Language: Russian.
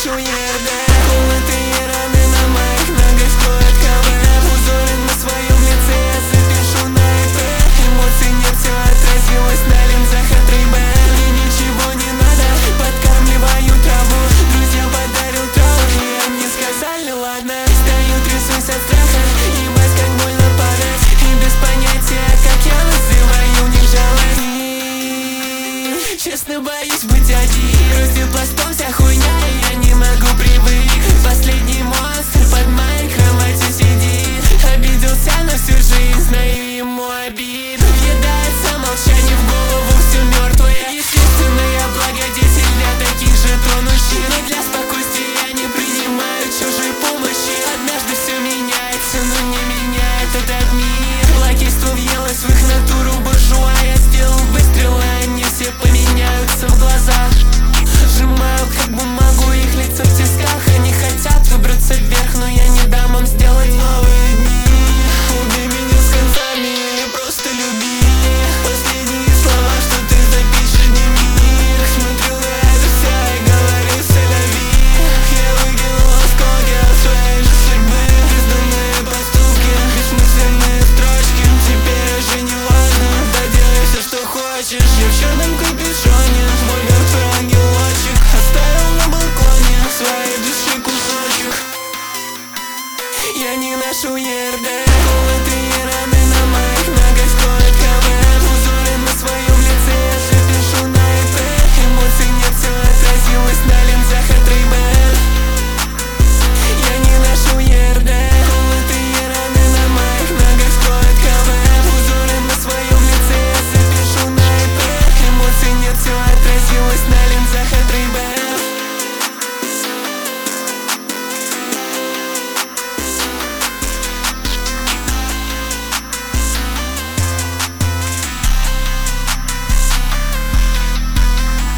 пишу ЕРД. Золотые раны на моих ногах стоят КВФ. Узоры на своем лице я запишу на iPad. Эмоций нет, все отразилось на линзах от Ray-Ban. Мне ничего не надо, подкармливаю траву. Друзья подарил траву, и они сказали ладно. Стою, трясусь от страха, ебать как больно падать. И без понятия, как я вызываю в них жалость. И честно боюсь быть один. Грустью пластом вся хуйня, и я не могу привыкнуть. Последний монстр под моей кроватью сидит. Обиделся на всю жизнь, знаю ему обиду. Въедается молчание в голову, все мертвое. Естественно, я благодетель для таких же тонущих. Но для